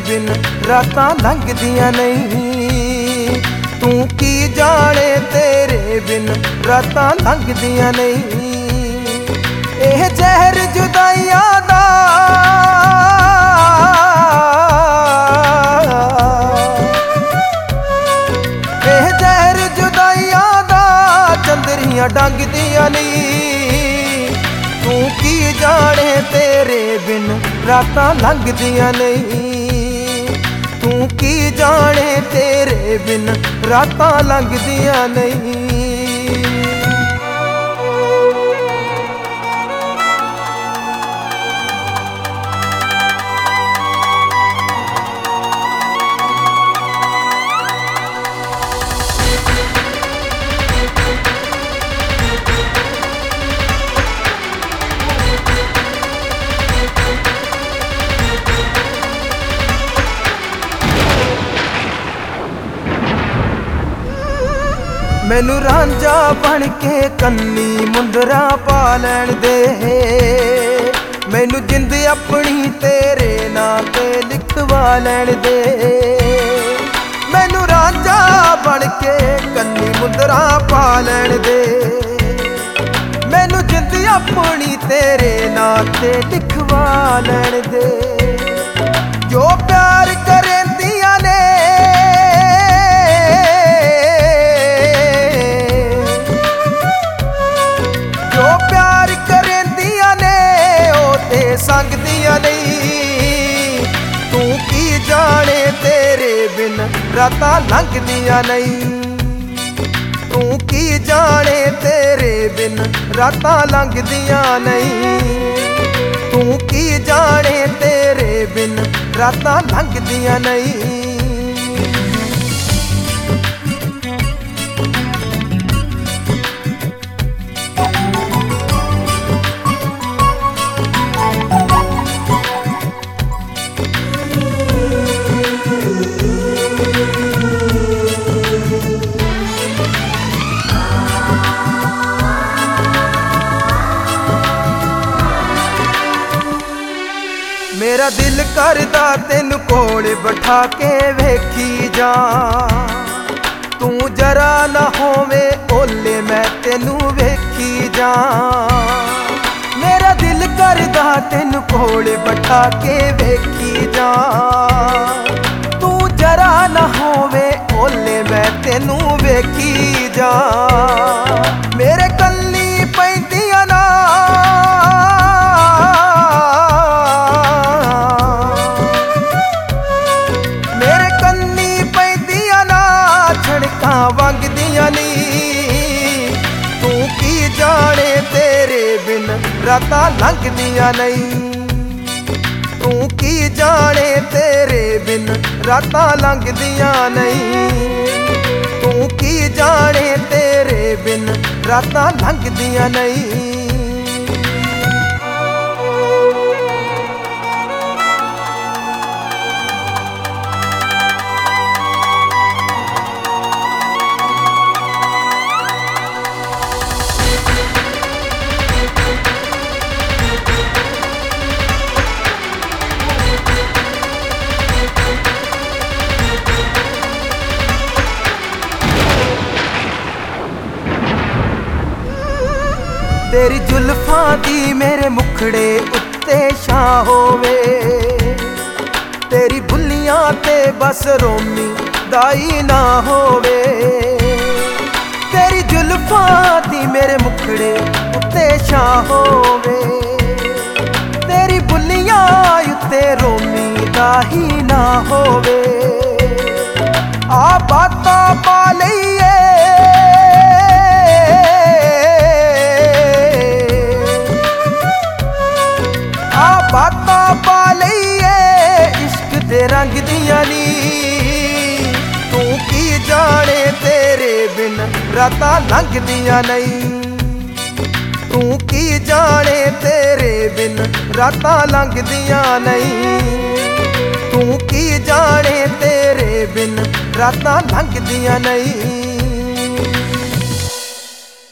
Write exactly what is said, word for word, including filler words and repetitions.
बिन रातां लंघदियां नहीं। तू की जाने तेरे बिन रातां लंघदियां नहीं। एह जहर जुदाइयां दा एह जहर जुदाइयां दा चंदरियां डंगदियां नहीं। तू की जाने तेरे बिन रातां लंघदियां नहीं। तू की जाने तेरे बिन रातां लंघदियां नहीं। मैनू रांझा बन के कन्नी मुंदरा पा लैण दे। मैनू जिंद अपनी तेरे नां ते लिखवा लैण दे। मैनू रांझा बन के कन्नी मुंदरा पा लैण दे। मैनू जिंद अपनी तेरे नां ते लिखवा लैण दे। जो प्यार करेंदियां ने संगदियां नहीं। तू की जाने तेरे बिन रातां लंघदियां नहीं। तू की जाने तेरे बिन रातां लंघदियां नहीं। तू की जाने तेरे बिन रातां लंघदियां नहीं। मेरा दिल करदा तेन कोल बैठा के वेखी जा। तू जरा ना होवे ओले मैं तेनू वेखी जा। मेरा दिल करदा तेन कोल बैठा के वेखी जा। तू जरा ना होवे ओले मैं तेनू वेखी जा। मेरे कल्ली पैंदियां ना वंगदियां नहीं। तू की जाने तेरे बिन रातां लंघदियां नहीं। तू की जाने तेरे बिन रातां लंघदियां नहीं। तू की जाने तेरे बिन रातां लंघदियां नहीं। तेरी जुल्फां दी मेरे मुखड़े उत्ते छां होवे। तेरी बुल्लियां ते बस रोमी दाई ना होवे। तेरी जुल्फां दी मेरे मुखड़े उत्ते छां होवे। तेरी बुल्लियां उत्ते रोमी दाई ना होवे। आ बातां पा लईए बातां पा लईए इश्क दे रंग दियां नी। तू की जाने तेरे बिन रातां लंघदियां नहीं। तू की जाने तेरे बिन रातां लंघदियां नहीं। तू की जाने तेरे बिन रातां लंघदियां नहीं।